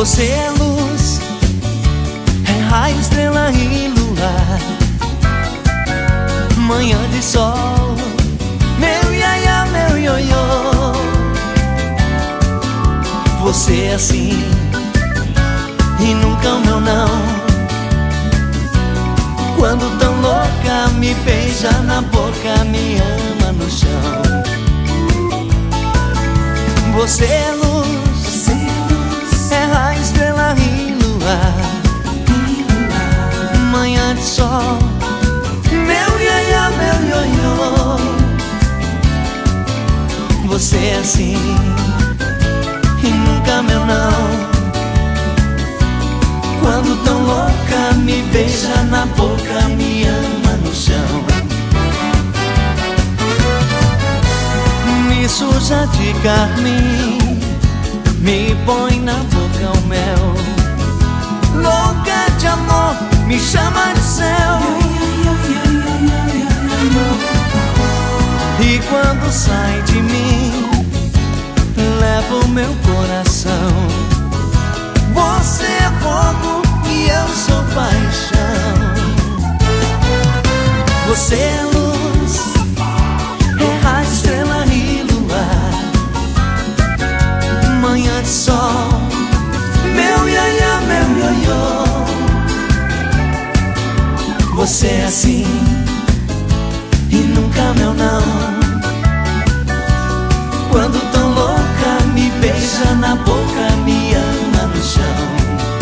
Você é luz, é raio, estrela e luar, manhã de sol, meu iaia, meu ioiô. Você é assim e nunca o meu não. Quando tão louca me beija na boca, me ama no chão. Você é luz, é raio, estrela e luar, manhã de sol, meu iaia, meu ioiô. Você é assim e nunca meu não. Quando tão louca me beija na boca, me ama no chão. Me suja de carmim, me põe na boca o mel. Louca de amor, me chama de céu. E quando sai de mim, leva o meu coração. Você é fogo e eu sou paixão. Você é luz, é raio, estrela e luar, manhã de sol, meu iaia, meu ioiô. Você é assim e nunca meu não. Quando tão louca me beija na boca, me ama no chão.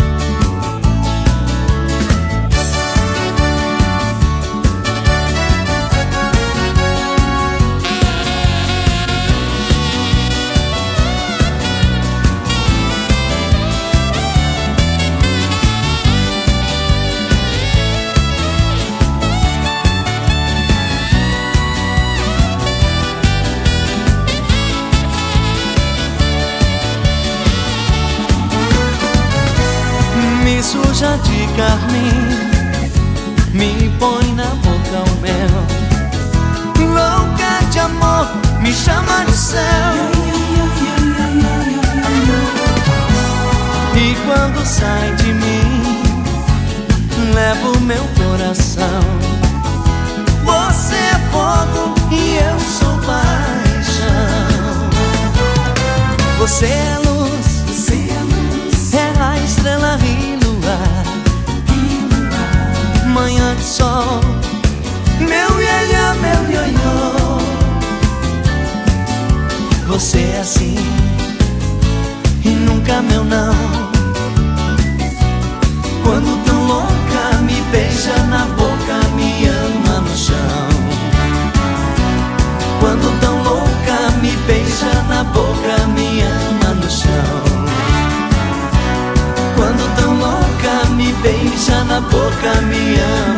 Me suja de carmim, me põe na boca o mel. Louca de amor, me chama de céu. E quando sai de mim, leva o meu coração. Você é fogo e eu sou paixão. Você é luz, é raio, estrela e manhã de sol, meu iaia, meu ioiô. Você é assim e nunca meu não. Quando tão louca me beija na boca, me ama no chão. Quando tão louca me beija na boca, me ama no chão. Quando tão louca me beija na boca, me ama.